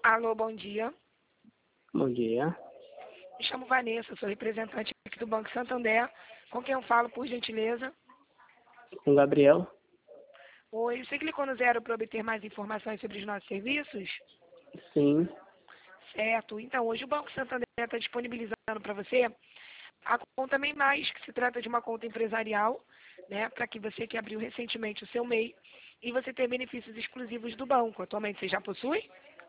Alô, bom dia. Bom dia. Me chamo Vanessa, sou representante aqui do Banco Santander. Com quem eu falo, por gentileza? Com Gabriel? Oi, você clicou no 0 para obter mais informações sobre os nossos serviços? Sim. Certo. Então, hoje o Banco Santander está disponibilizando para você a conta MEI Mais, que se trata de uma conta empresarial, né, para que você que abriu recentemente o seu MEI e você ter benefícios exclusivos do banco. Atualmente você já possui?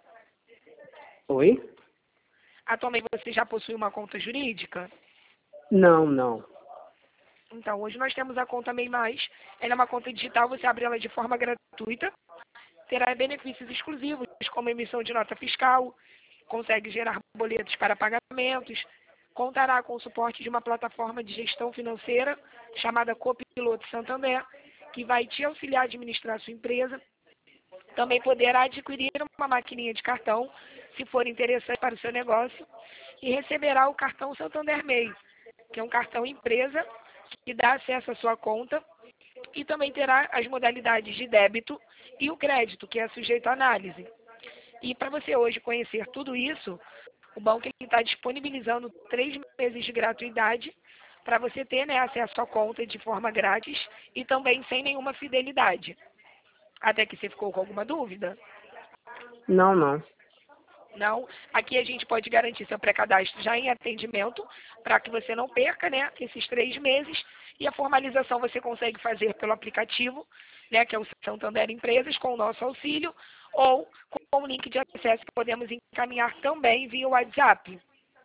Oi? Atualmente você já possui uma conta jurídica? Não. Então, hoje nós temos a conta MEI Mais. Ela é uma conta digital, você abre ela de forma gratuita, terá benefícios exclusivos, como emissão de nota fiscal, consegue gerar boletos para pagamentos, contará com o suporte de uma plataforma de gestão financeira chamada Copiloto Santander, que vai te auxiliar a administrar a sua empresa. Também poderá adquirir uma maquininha de cartão, se for interessante para o seu negócio, e receberá o cartão Santander MEI, que é um cartão empresa que dá acesso à sua conta, e também terá as modalidades de débito e o crédito, que é sujeito à análise. E para você hoje conhecer tudo isso, o banco está disponibilizando 3 meses de gratuidade para você ter, né, acesso à conta de forma grátis e também sem nenhuma fidelidade. Até que você ficou com alguma dúvida? Não. Não, aqui a gente pode garantir seu pré-cadastro já em atendimento, para que você não perca, né, esses 3 meses, e a formalização você consegue fazer pelo aplicativo, né, que é o Santander Empresas, com o nosso auxílio, ou com o link de acesso que podemos encaminhar também via WhatsApp.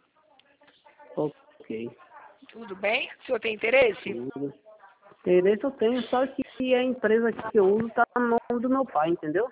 Ok. Tudo bem? O senhor tem interesse? Tudo. Interesse eu tenho, só que a empresa que eu uso tá no nome do meu pai, entendeu?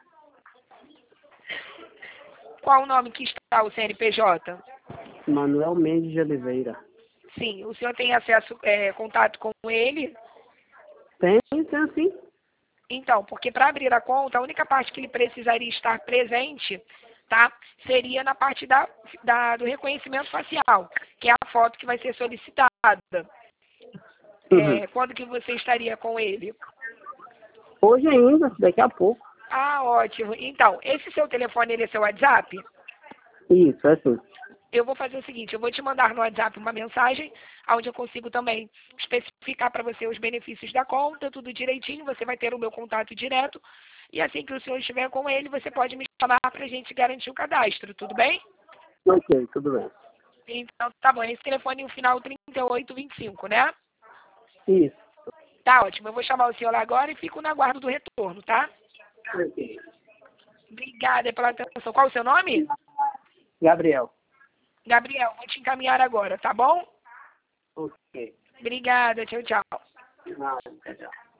Qual o nome que está o CNPJ? Manuel Mendes de Oliveira. Sim, o senhor tem acesso, contato com ele? Tem sim. Então, porque para abrir a conta, a única parte que ele precisaria estar presente, tá, seria na parte do reconhecimento facial, que é a foto que vai ser solicitada. Uhum. Quando que você estaria com ele? Hoje ainda, daqui a pouco. Ah, ótimo. Então, esse seu telefone, ele é seu WhatsApp? Isso, é assim. Eu vou fazer o seguinte, eu vou te mandar no WhatsApp uma mensagem, onde eu consigo também especificar para você os benefícios da conta, tudo direitinho, você vai ter o meu contato direto, e assim que o senhor estiver com ele, você pode me chamar para a gente garantir o cadastro, tudo bem? Ok, tudo bem. Então, tá bom, esse telefone, o final 3825, né? Isso. Tá ótimo, eu vou chamar o senhor lá agora e fico no aguardo do retorno, tá? Ok. Obrigada pela atenção. Qual o seu nome? Gabriel. Gabriel, vou te encaminhar agora, tá bom? Ok. Obrigada, tchau. Nada, tchau.